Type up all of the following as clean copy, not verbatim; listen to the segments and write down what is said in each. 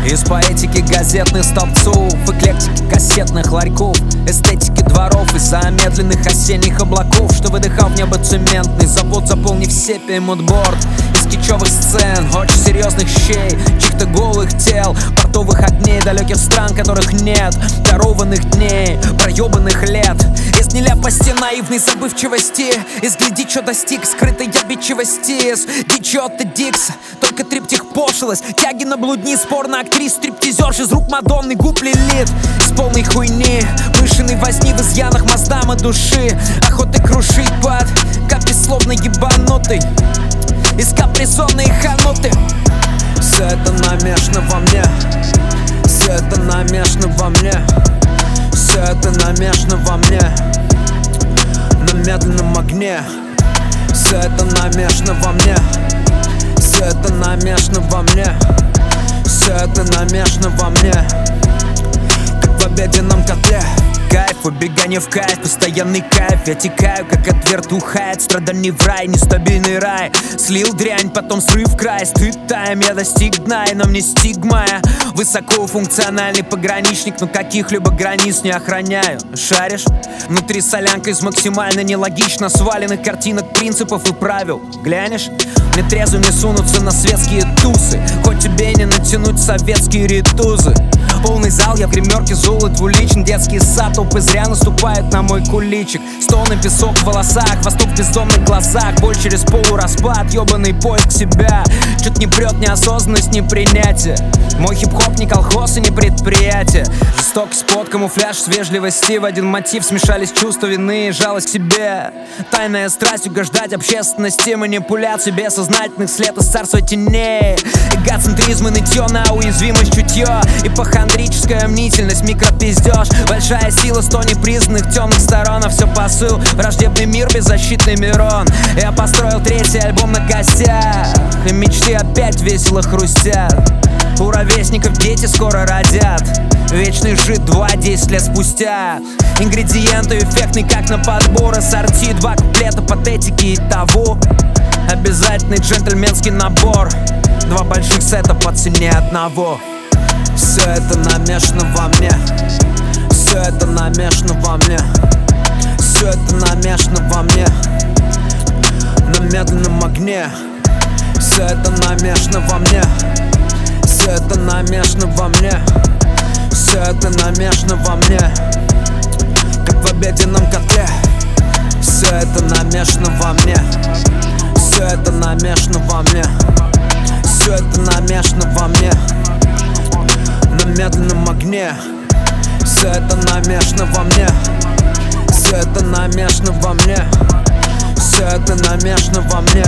Из поэтики газетных столбцов, эклектики кассетных ларьков, эстетики дворов и замедленных осенних облаков, что выдыхал в небо цементный завод, заполнив сепией мудборд. Из кичевых сцен, очень серьезных щей, чьих-то голых тел, портовых огней далеких стран, которых нет, дарованных дней, проебанных лет. Из нелепости наивной забывчивости, из гляди, чё достиг скрытой обидчивости, из дичоты Дикса, только триптих пошлость, тяги на блудни, спор на актрис, стриптизерш из рук Мадонны, губ Лилит. Из полной хуйни, мышиной возни в изъянах моздам от души, охоты крушить под капли словно ебанутый, из капризонной хануты. Все это намешано во мне, все это намешано во мне, все это намешано во мне, на медленном огне. Все это намешано во мне, все это намешано во мне, все это намешано во мне, как в обеденном котле. Кайф, убегание в кайф, постоянный кайф. Я текаю, как от вертухает, страданий в рай, нестабильный рай. Слил дрянь, потом срыв край, стыд тайм, я достиг дна, и на мне стигма. Я высокофункциональный пограничник, но каких-либо границ не охраняю. Шаришь? Внутри солянка из максимально нелогично сваленных картинок, принципов и правил. Глянешь? Мне трезвым не сунуться на светские тусы, хоть тебе не натянуть советские ритузы. Полный зал, я в гримерке золот двуличен, детский сад, толпы зря наступают на мой куличик. Стоны, песок в волосах, восток в бездомных глазах, боль через полураспад, ебаный поиск себя. Чё-то не прет неосознанность, не принятие. Мой хип-хоп не колхоз и не предприятие. Жестокость под камуфляж с вежливости, в один мотив смешались чувства вины и жалость к себе. Тайная страсть угождать общественности, манипуляции бессознательных след из царства теней. Эгоцентризм и нытье на уязвимость чутье, ипохондрическая мнительность, микропиздеж. Большая сила 100 непризнанных темных сторон, а все посыл, враждебный мир, беззащитный Мирон. Я построил третий альбом на костях, и мечты опять весело хрустят. У ровесников дети скоро родят, вечный жид 10 лет спустя. Ингредиенты эффектный, как на подбор, ассорти 2 куплета патетики и того. Обязательный джентльменский набор, 2 больших сета по цене одного. Все это намешано во мне, все это намешано во мне, все это намешано во мне, на медленном огне. Все это намешано во мне, все это намешано во мне, все это намешано во мне, как в обеденном котле. Все это намешано во мне, все это намешано во мне, все это намешано во мне, на медленном огне. Все это намешано во мне, все это намешано во мне, все это намешано во мне,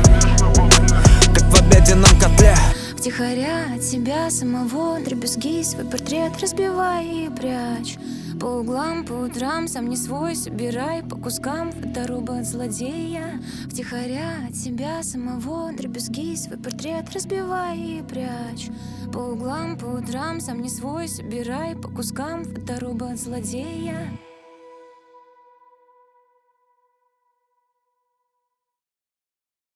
как в обеденном котле. Втихаря от себя самого дребезги свой портрет разбивай и прячь. По углам, по утрам, сам не свой, собирай по кускам фоторобот злодея. Втихаря от себя самого дребезги свой портрет разбивай и прячь. По углам, по утрам, сам не свой, собирай по кускам фоторобот злодея.